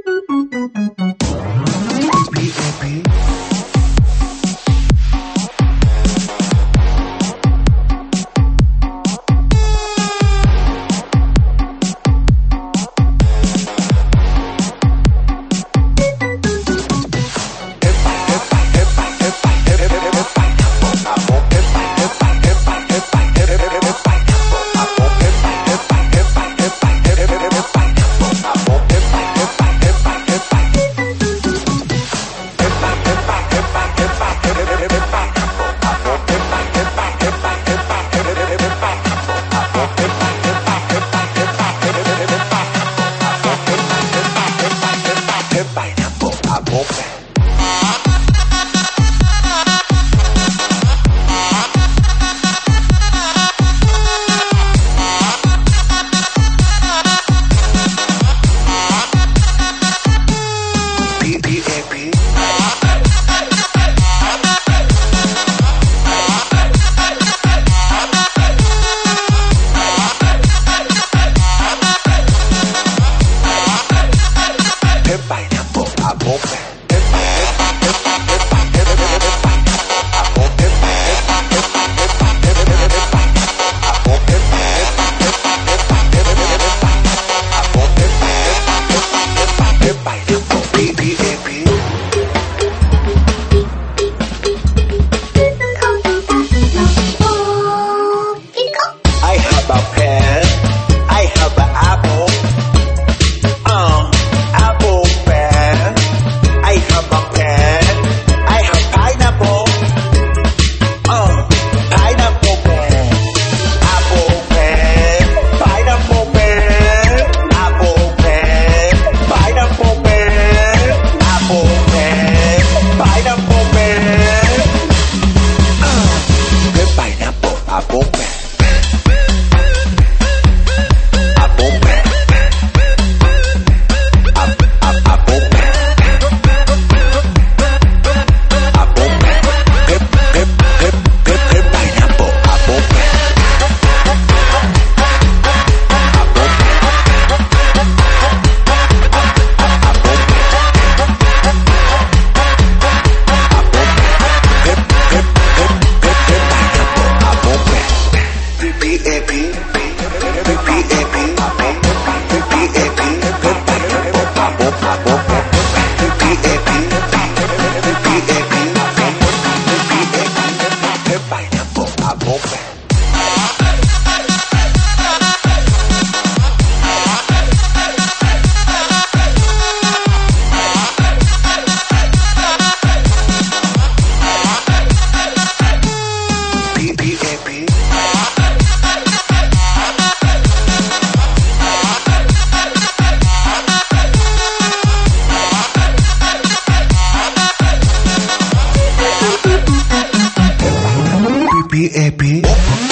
B.A.B.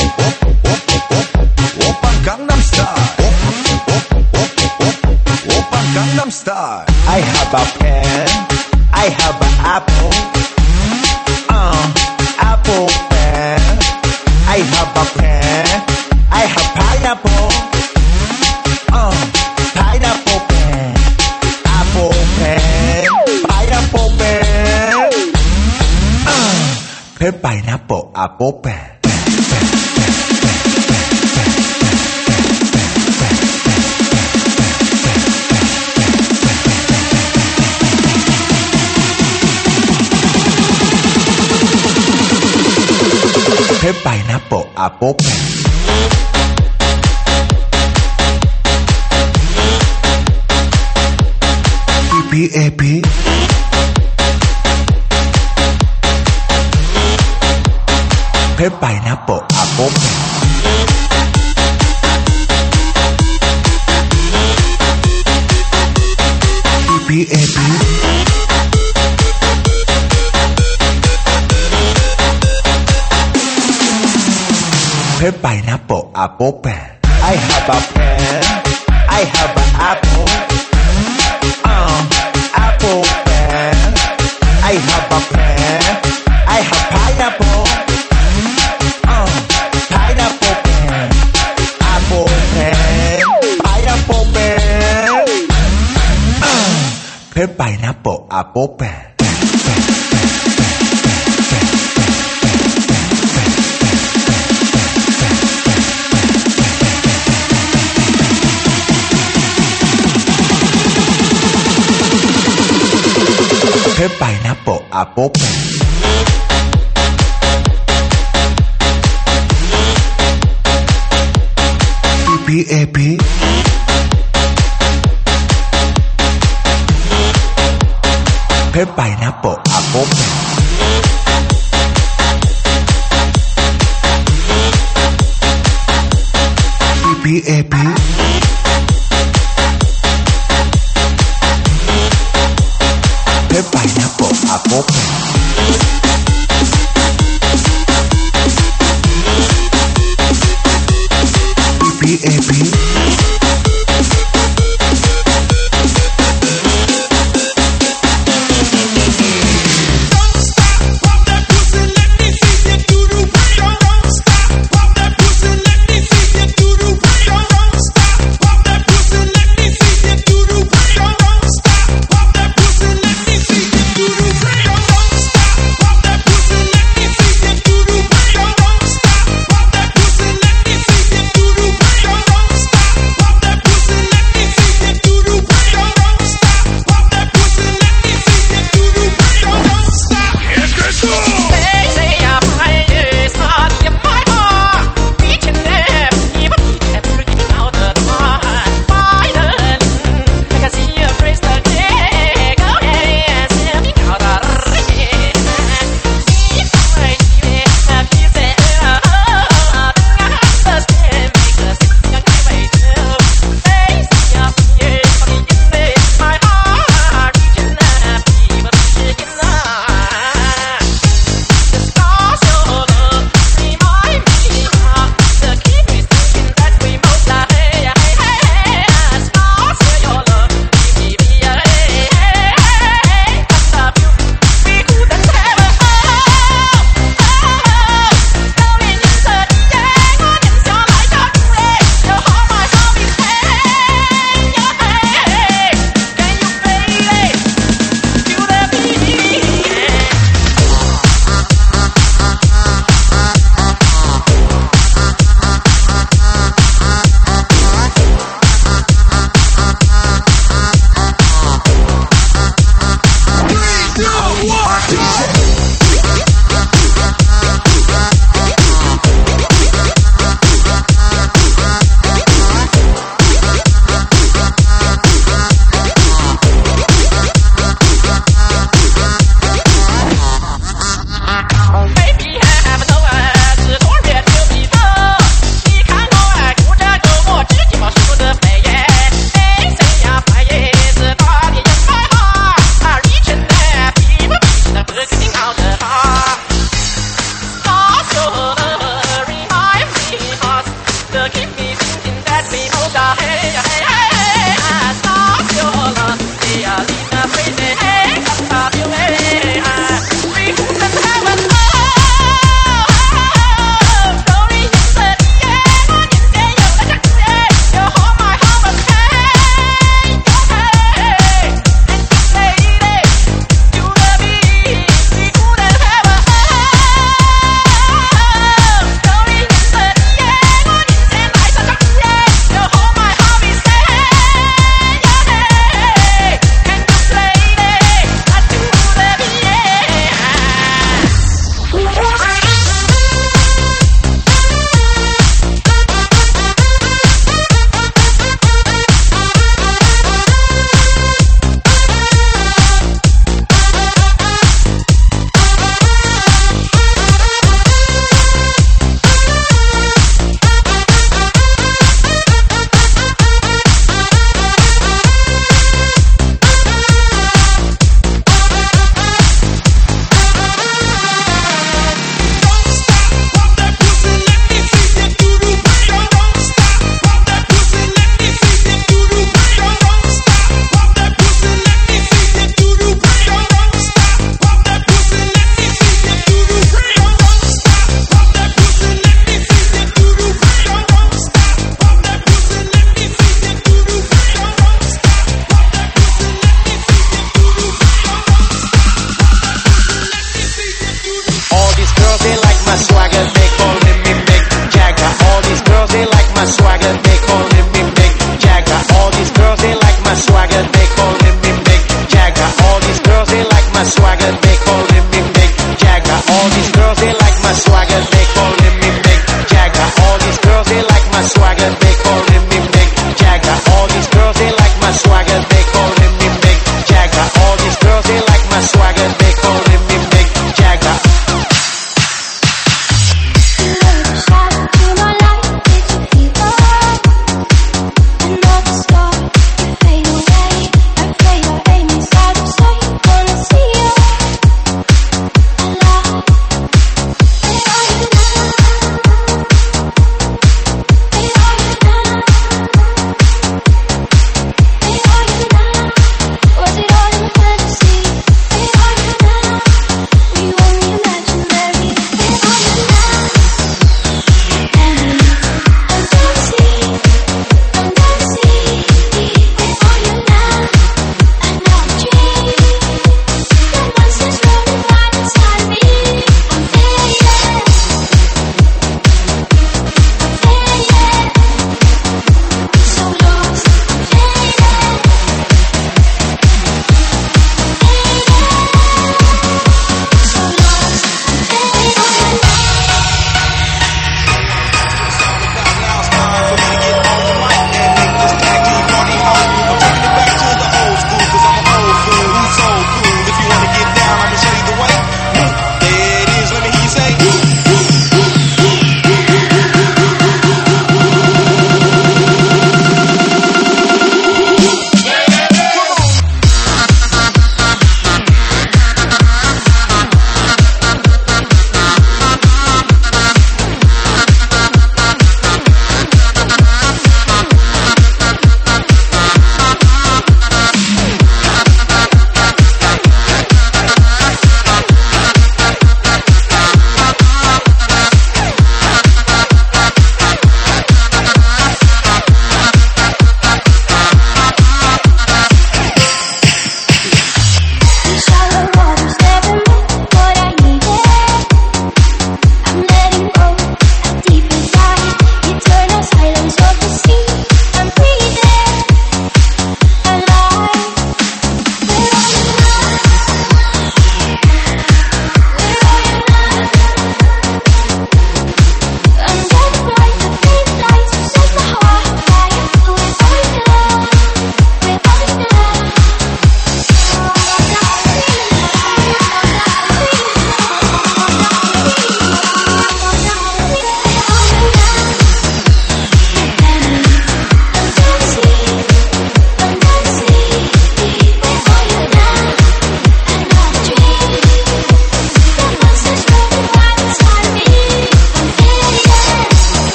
Oppa Gangnam Style. Oppa Gangnam Style. I have a pen. I have an apple. Apple pen. I have a pen. I have pineapple. Pineapple pen. Apple pen. Pineapple pen. Pen pineapple apple pen. Pen pineapple apple pen. B.A.B. Pen pineapple apple pen. B.A.B. Pen pineapple apple pen. I have a pen. I have an apple. Apple pen. I have a pen. I have pineapple. Pineapple pen. Apple pen. Pineapple pen. เพชรไปนะโปะอาโปแปะเพชรไปนะโปะอาโปแปะ PPAP เพชรไปนะโปะอาโปแปะ PPAP เพชรไปนะโปะอาโปแปะ PPAP Don't stop, pop that pussy, let me see you do the right. Don't stop, swagger, they calling me Mick Jagger. All these girls, they like my swagger, they calling me Mick Jagger. All these girls, they like my swagger, they calling me Mick Jagger. All these girls, they like my swagger, they calling me Mick Jagger. All these girls, they like my swagger, they calling me Mick Jagger. All these girls, they like my swagger, they calling me Mick Jagger. Another star, you fade away. I pray your aim inside of so you wanna see you.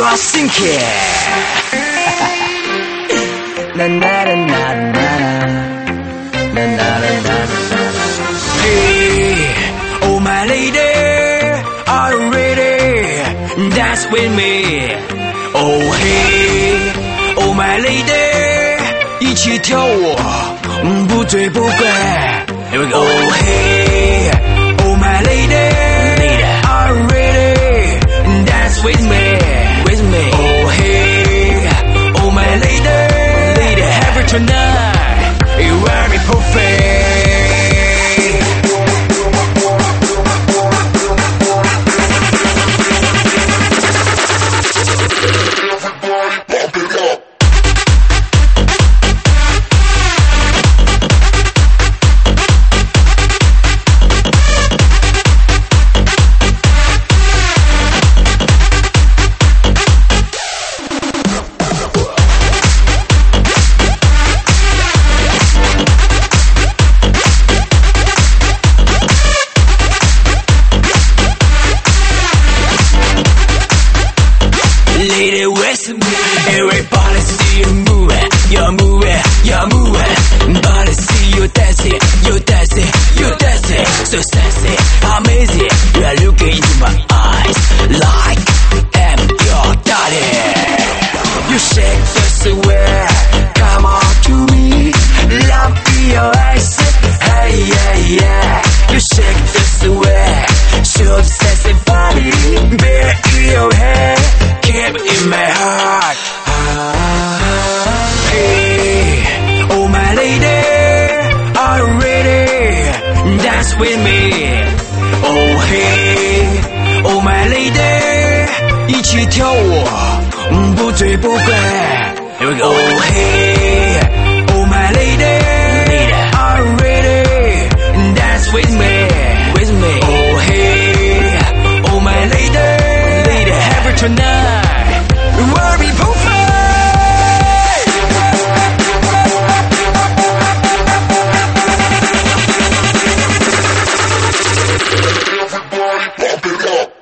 Helsinki. Na na na na na na na na. Hey, oh my lady, are you ready? Dance with me. Oh hey, oh my lady, 一起跳舞，不醉不归。Here we go. Oh hey, oh my lady, are you ready? Dance with me, with me. Oh hey, oh my lady, have it tonight. You are me perfect. Lady with me, everybody see you moving, you're moving, you're moving. Body see you dancing, you dancing, you dancing. So sexy, amazing. You are looking into my eyes like I'm your daddy. You shake just away, come on to me, love in your eyes. Hey yeah yeah, you shake just away, show sexy body, bear in your head. Keep in my heart. Hey, oh my lady, are you ready? Dance with me. Oh hey, oh my lady, 一起跳舞，不醉不归。Here we go. Oh hey, oh my lady, are you ready? Dance with me, with me. Oh hey, oh my lady, have it tonight. We'll be perfect. Pump it up.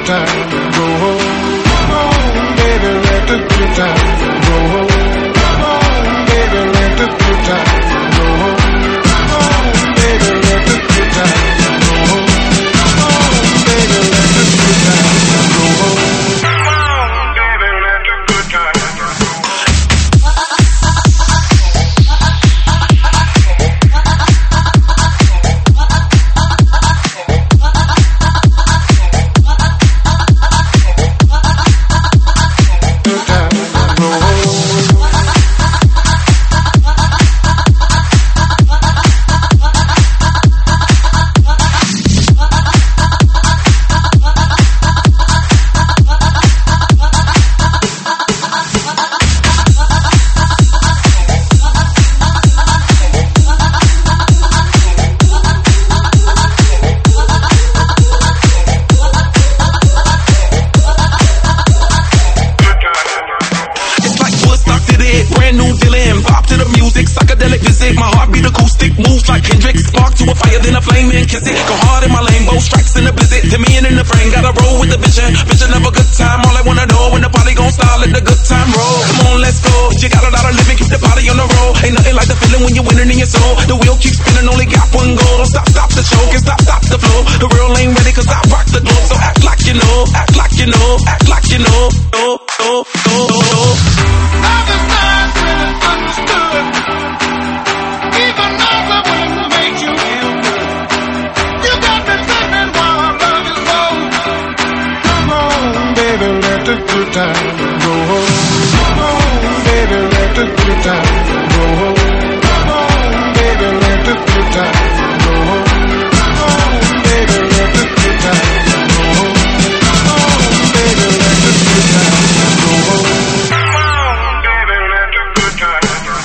time go home. Come on, baby, let the good time go home. Come on, baby, let the good time go home. Come on, baby, let the good time go home. Come on, baby, let the good time go home. Come on, baby, let the good time go home. Moves like Kendrick, spark to a fire, then a flame and kiss it. Go hard in my lane, both strikes in the blizzard. To me and in the frame, gotta roll with the vision. Vision of a good time, all I wanna know when the party gon' start, let the good time roll. Come on, let's go. You got a lot of living, keep the party on the road. Ain't nothing like the feeling when you're winning in your soul. The wheel keeps spinning, only got one goal. Don't stop, stop the show, can stop, stop the flow. The real ain't ready, cause I rock the globe. So act like you know, act like you know, act like you know. Oh, oh, oh, oh, oh. Love is not really understood. Even though I wouldn't make you feel good. You got me thinking while our love is low. Come on, baby, let the good time go home. Come on, baby, let the good time go home. Come on, baby, let the good time go home. Come on, baby, let the good time go home. Come on, baby, let the good time go home. Come on, baby, let the good time go home.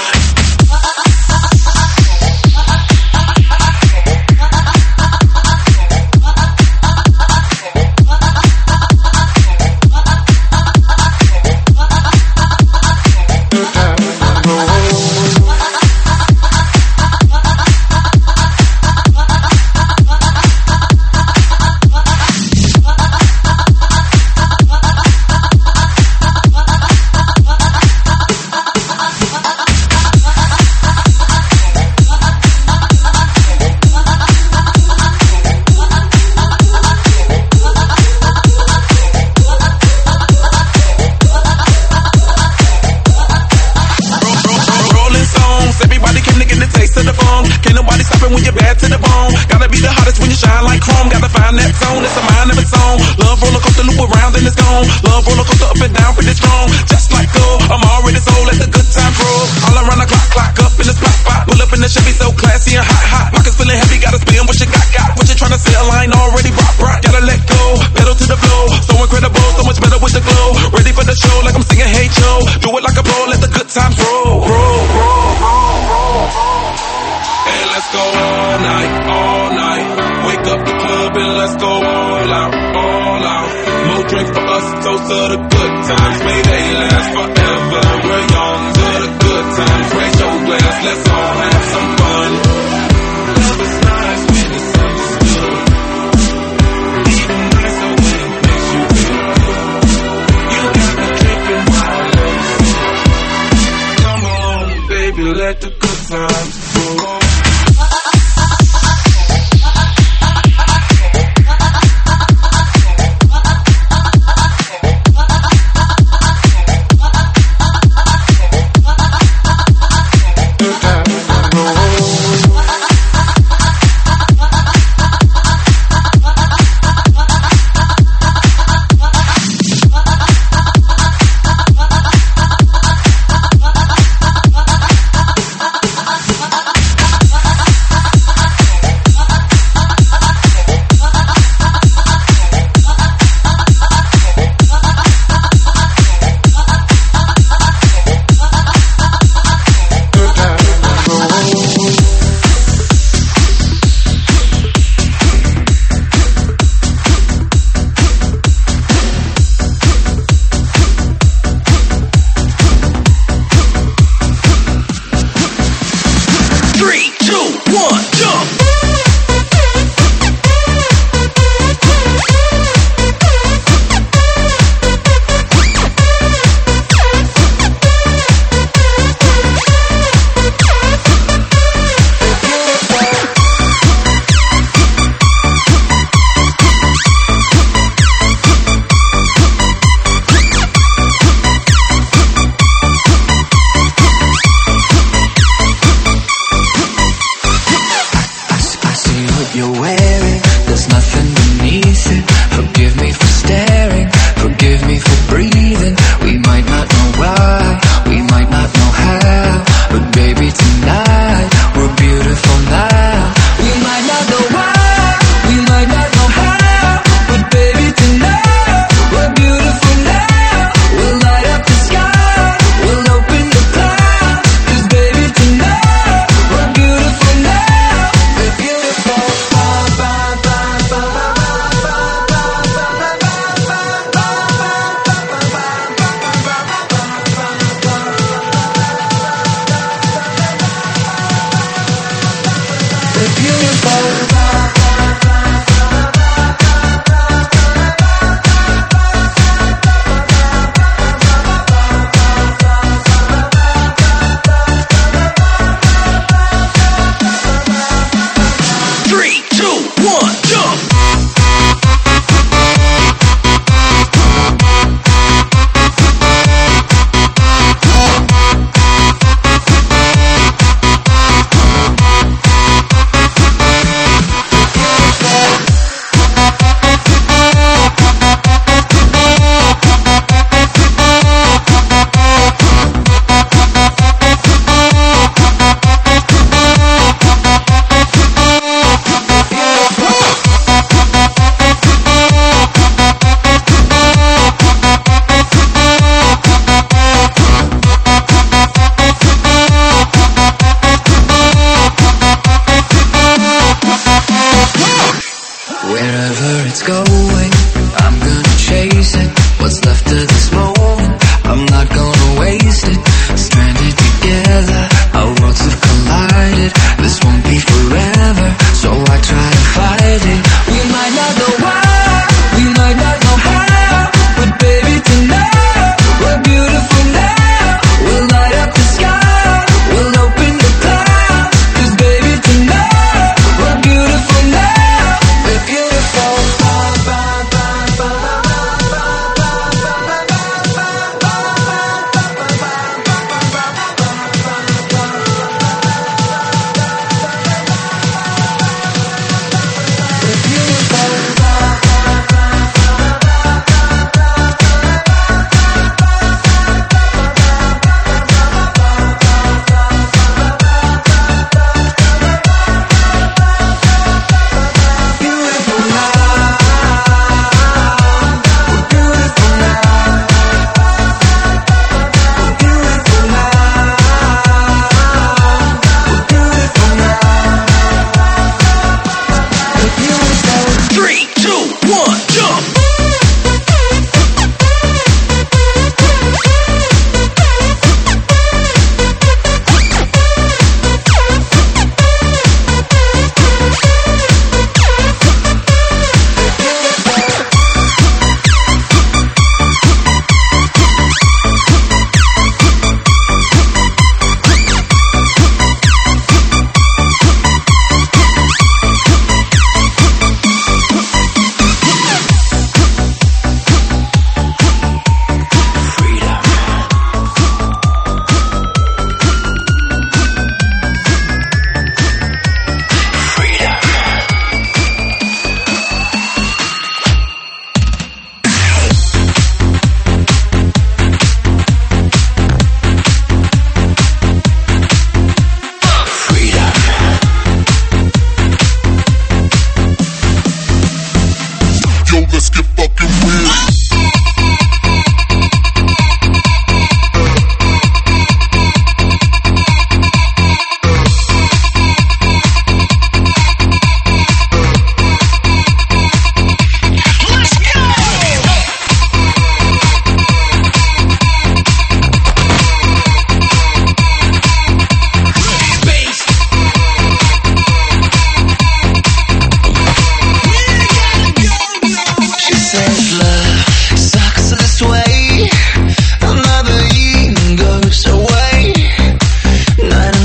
When you're bad to the bone, gotta be the hottest when you shine like chrome. Gotta find that zone, it's a mind of its own. Love roller coaster, loop around and it's gone. Love roller coaster up and down, pretty strong. Just like gold, I'm already sold. Let the good time roll. All around the clock, clock up in the spot, spot. Pull up in the Chevy, so classy and hot, hot. Pockets feeling heavy, gotta spin what you got. What you tryna sell, I ain't already rock. Gotta let go, pedal to the flow. So incredible, so much better with the glow. Ready for the show, like I'm singing Hey Joe. Do it like a pro, let the good times roll. Hey, let's go all night, all night. Wake up the club and let's go all out, all out. More drinks for us, toast to the good times. May they last forever. We're young to the good times. Raise your glass, let's all have some fun. Love is nice when it's understood. Even nicer when it makes you feel good. You got me tripping while I love you. Come on, baby, let the good times roll.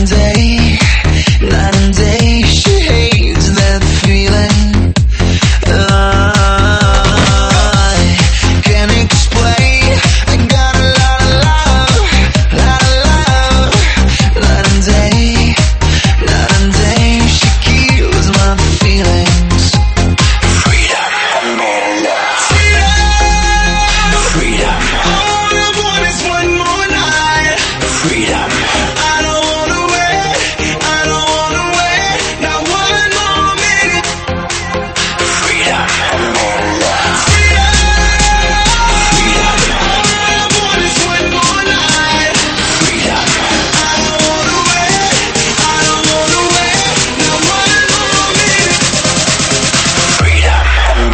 and day, night and day, she hates that feeling. I can't explain. I got a lot of love, night and day, she kills my feelings. Freedom, freedom. All I want is one more night. Freedom. I don't wanna wait. Not one more minute. Freedom. Freedom. All I want is one more night. Freedom. I don't wanna wait. Not one more minute. Freedom.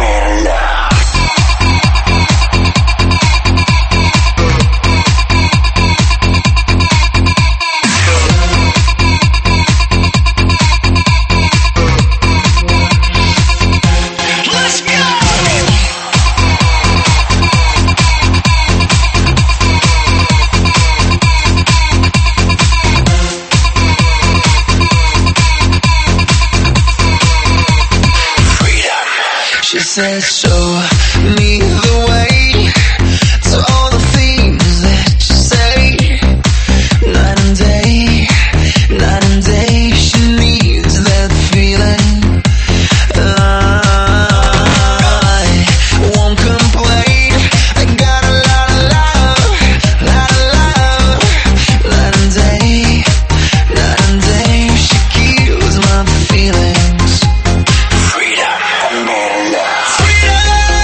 Let's go! Freedom. She says, show me the way to all the things that you say. Night and day, she needs that feeling. I won't complain. I got a lot of love. Night and day, she kills my feelings. Freedom. Freedom.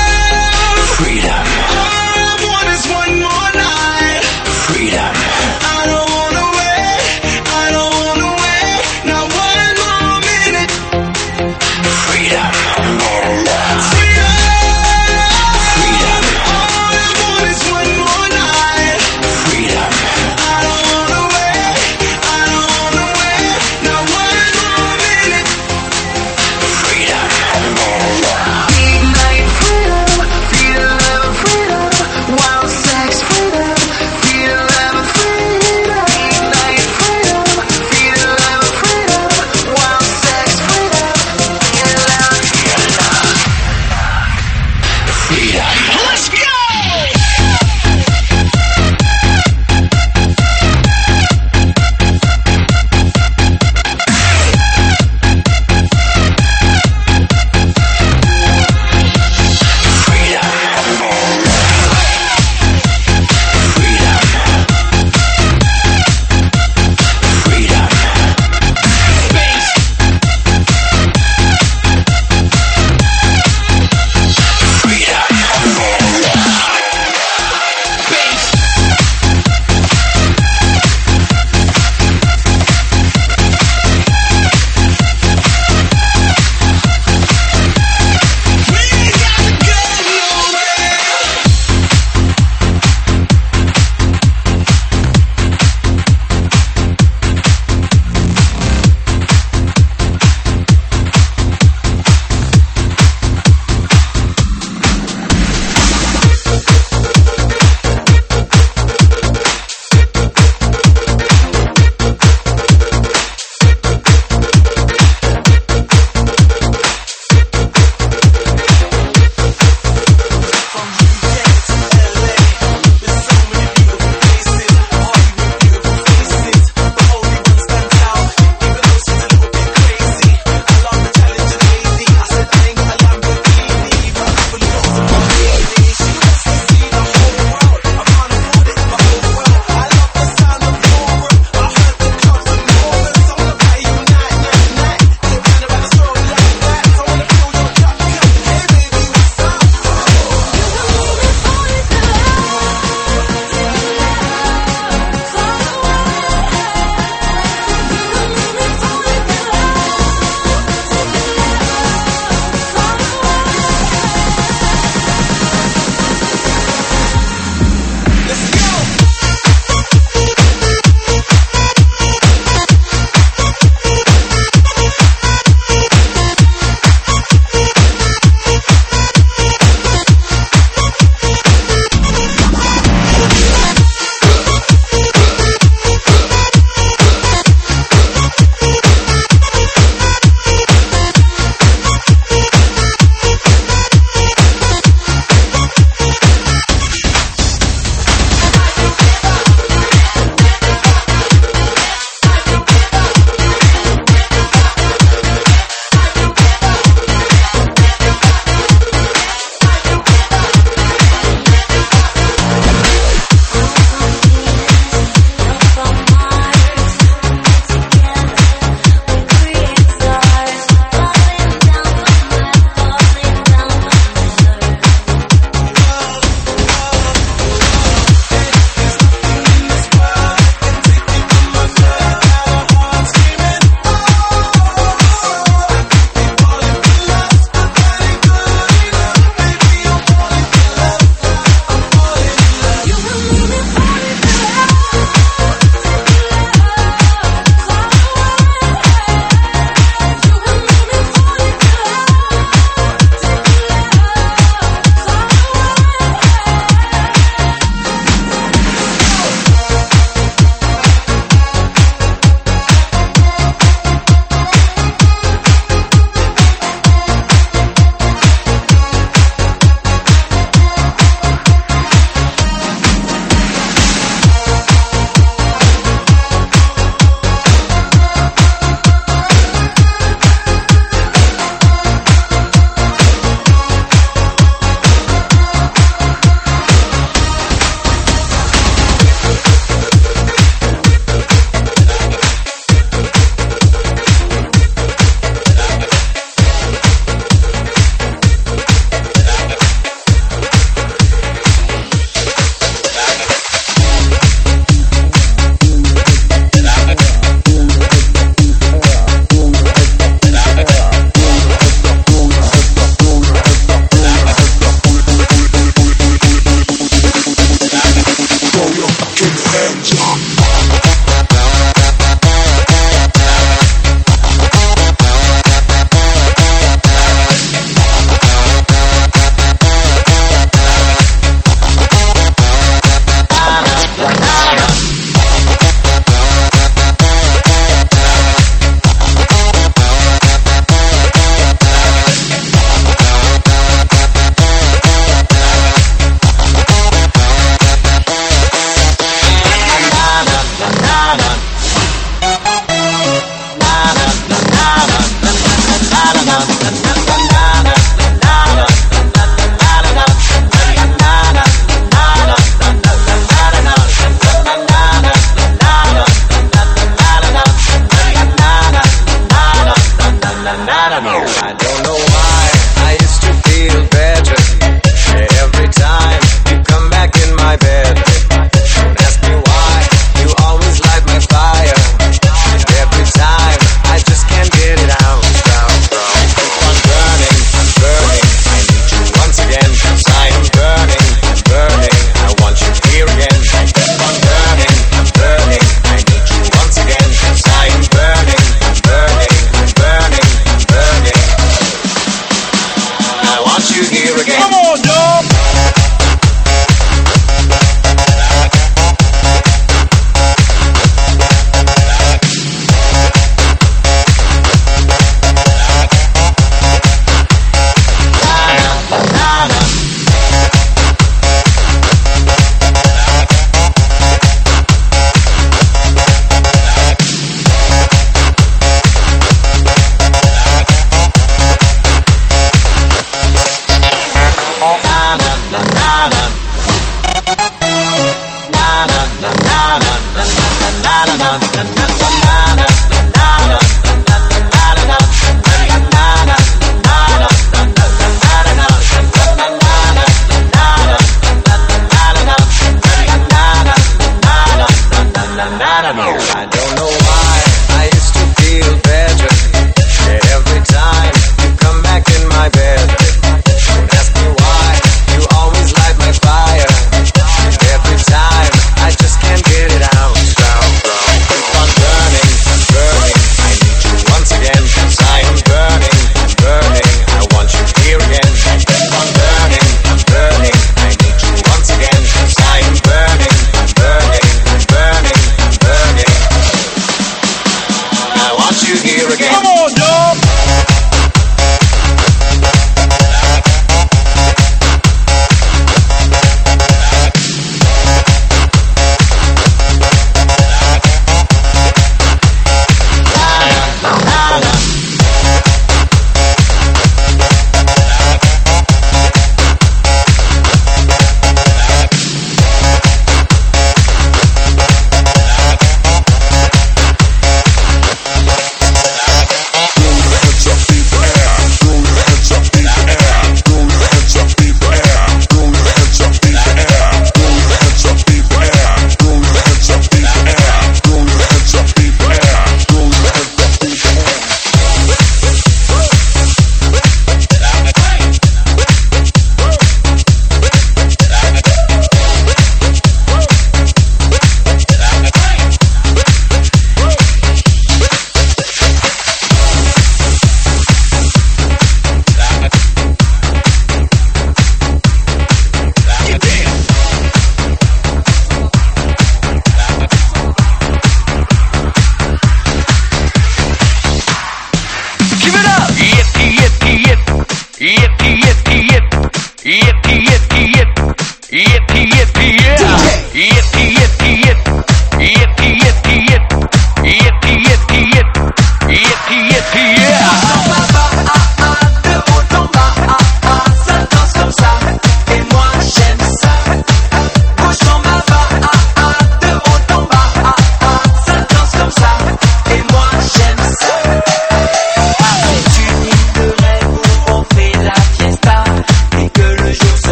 here again. Come on, y'all.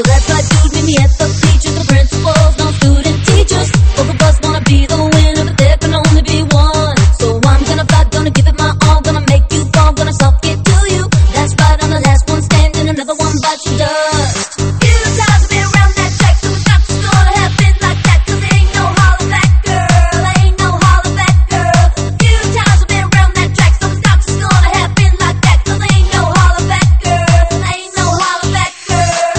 So that's why dudes meet me at the bleachers, the principals, no student teachers. Both of us wanna be the winner, but there can only be one. So I'm gonna fight, gonna give it my all, gonna make you fall, gonna soft it to you. That's right, I'm the last one standing, another one bites the dust. You times have been around that track, so it's not just gonna happen like that. 'Cause there ain't no holler back, girl, ain't no holler back, girl. You times have been around that track, so it's not just gonna happen like that. 'Cause there ain't no holler back, girl, ain't no holler back, girl.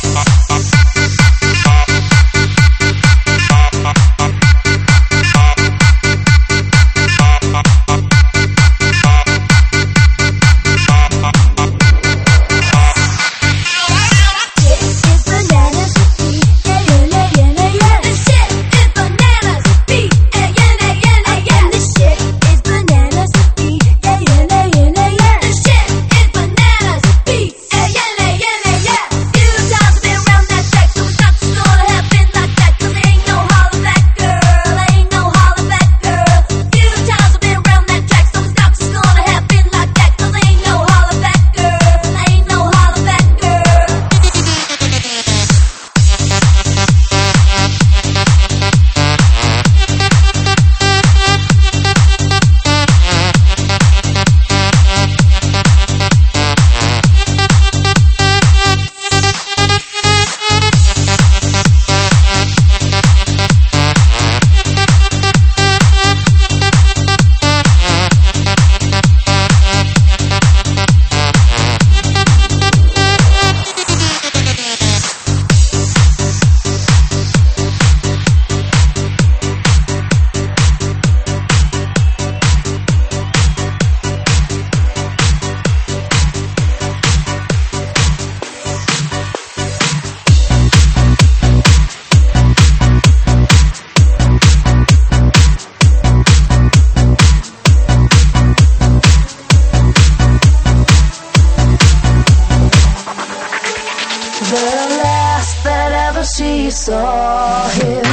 The last that ever she saw him.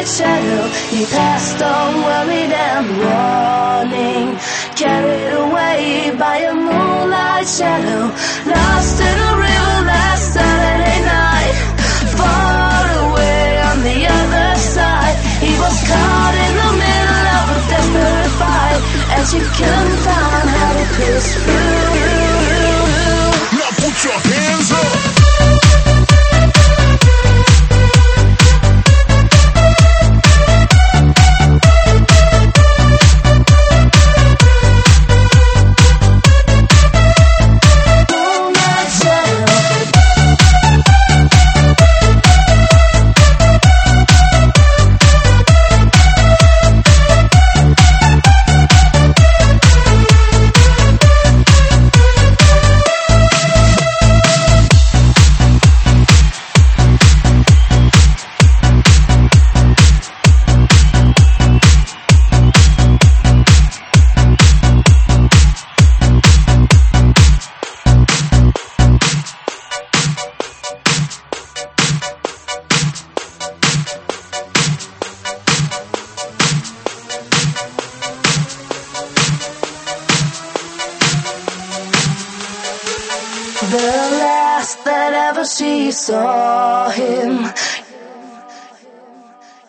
moonlight shadow. He passed on worried and warning, carried away by a moonlight shadow. Lost in a river last Saturday night, far away on the other side. He was caught in the middle of a desperate fight, and she couldn't find how to push through. Now put your hands up. The last that ever she saw him,